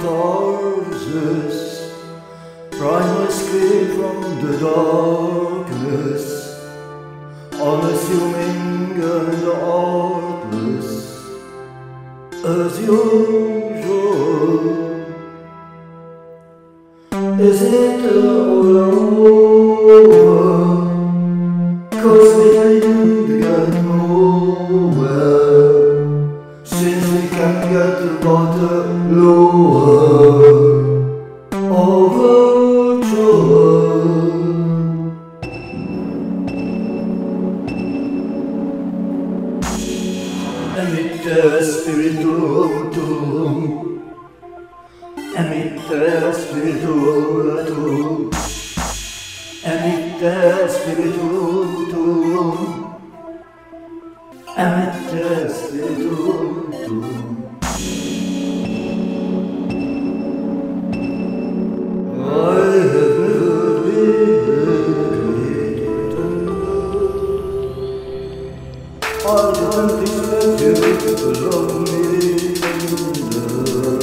catharsis, primal escape from the darkness, unassuming and artless, as usual. Is it all over? 'Cause we didn't get nowhere, since we can't get the bottom lower. Overture. Emitte spirituum, emitte spirituum, emitte spirituum, emitte spirituum. I have never been greater. I didn't expect you to love me tender.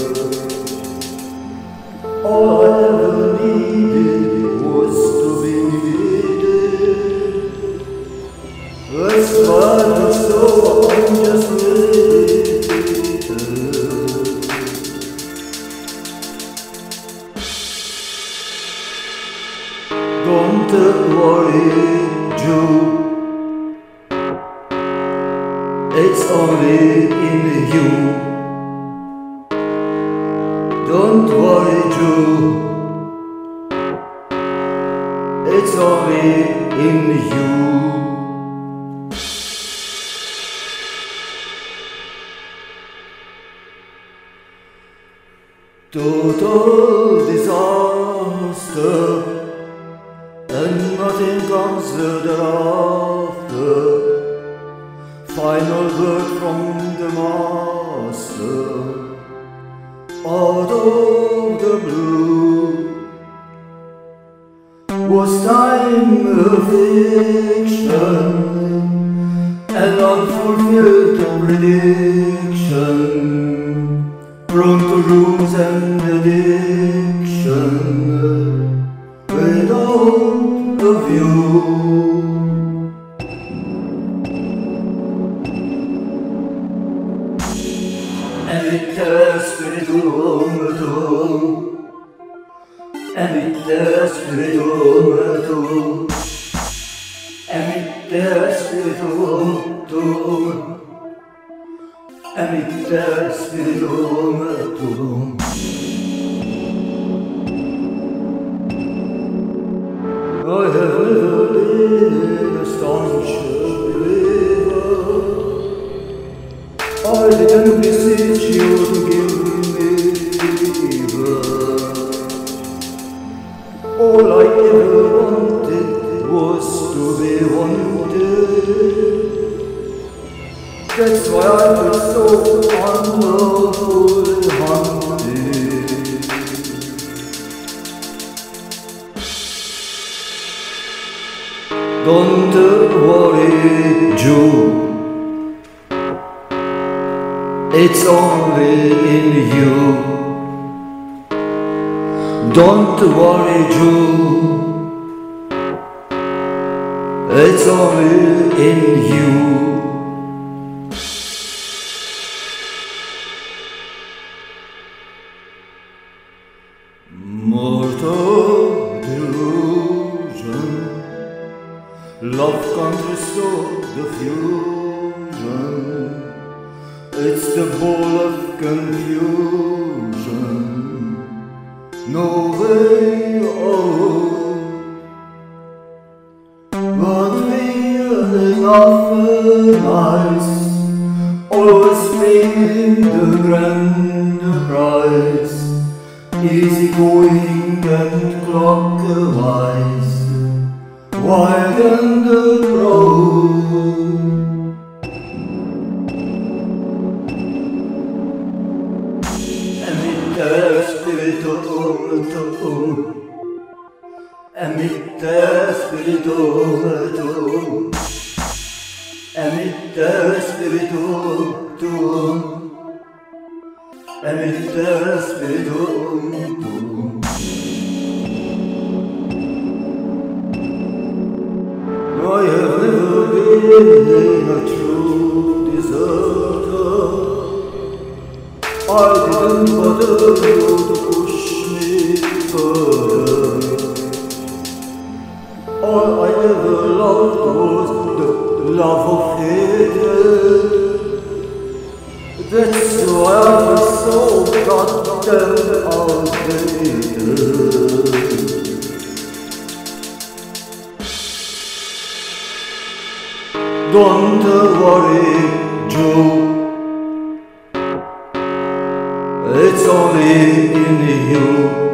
All I ever needed was to be needed. That's why I'm so unjustly Don't worry, Jew. It's only in you. Don't worry, Jew. It's only in you. Total disaster, and nothing comes thereafter. Final word from the master, out of the blue. Was time a fiction, an unfulfilled prediction, prone to rules and addiction, without a view. Emitte spirituum tuum, emitte spirituum tuum, emitte spirituum tuum, emitte spirituum tuum. I have never been a staunch believer. I didn't beseech you to give me fever. All I ever wanted was to be wanted. That's why I was so unwholly-hunted. Don't worry, Jew. It's only in you. Don't worry, Jew. It's only in you. Mortal delusion, love can't restore the fusion. It's the ball of confusion, no way out. But feeling often nice, always paying the grand price, easy going and clockwise, wide and broad. Emitte spirituum tuum, emitte spirituum tuum, emitte spirituum tuum, Emite spiritum tuum. I have never been a true deserter. I didn't bother you to push me further. All I ever loved was the love of hatred. That's why I was so goddamn outdated. Don't worry, Joe. It's only in you.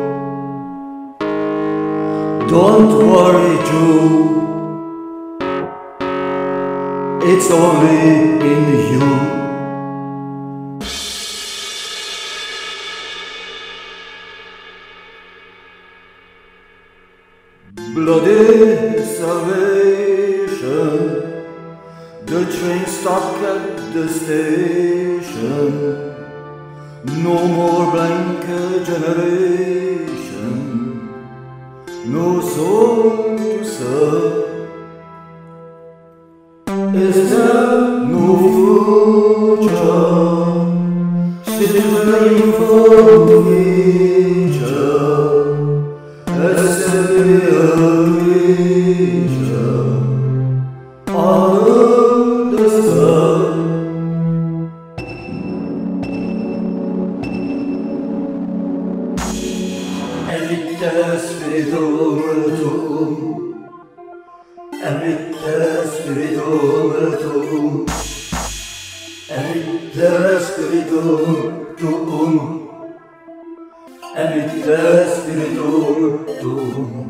Don't worry, Joe. It's only in you. Bloody salvation. The train stopped at the station. No more blank generation. No soul to serve. Is there no future? Still waiting for nature. As a creature on the sun. Emite spiritum tuum. Emite spiritum tuum. Emite spiritum tuum. Emite spiritum tuum.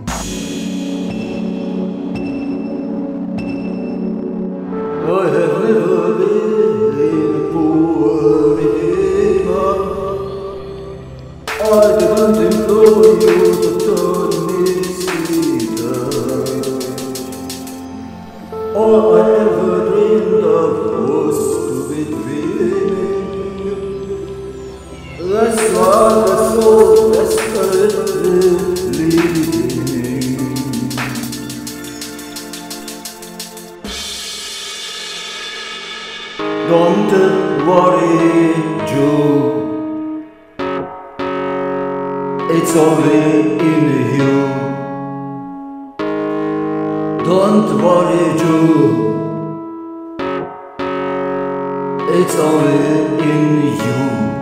I have never been a poor redeemer. I didn't implore you to turn me sweeter. All I ever dreamed of was to be dreaming. That's why I'm so desperately leaving. Don't worry, Joe. It's only in you. Don't worry, Joe. It's only in you.